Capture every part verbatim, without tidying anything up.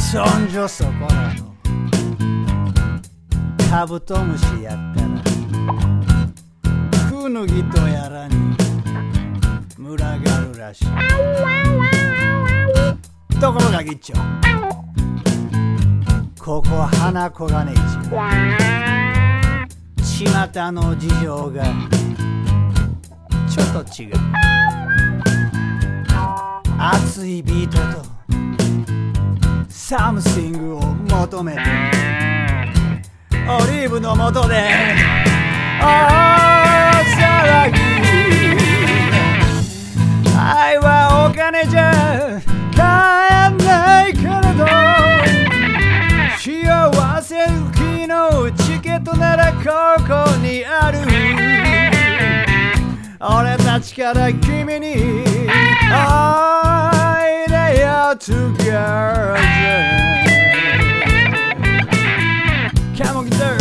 そんじょそこらのカブトムシやったらクヌギとやらに群がるらしい。ところがギッチョ、ここは花小金市、巷の事情がちょっと違う。熱いビートとサムシングを求めてオリーブの下で大騒ぎ。愛はお金じゃ買えないけれど、幸せ浮きのチケットならここにある。俺たちから君においでよ together。 Come on guitar。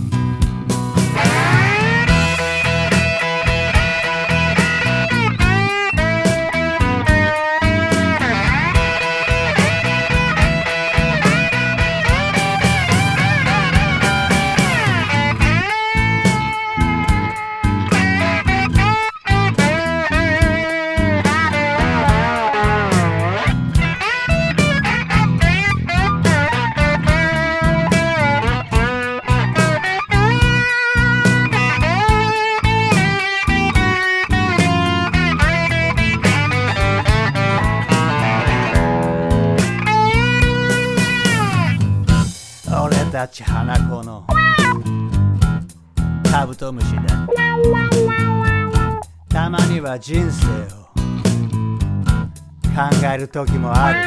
俺たち花子のカブトムシだ。たまには人生を考える時もある。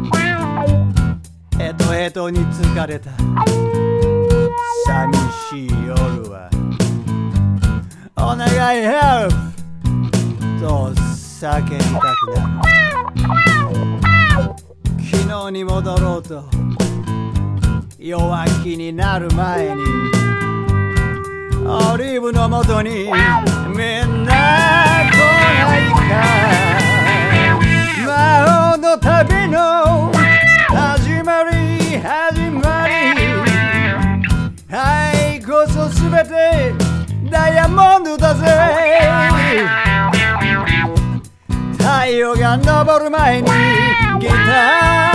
ヘトヘトに疲れた寂しい夜はお願い help と叫びたくなる。昨日に戻ろうと弱気になる前にオリーブの元にみんな来ないか。魔法の旅の始まり始まり、愛こそすべてダイヤモンドだぜ。太陽が昇る前にギター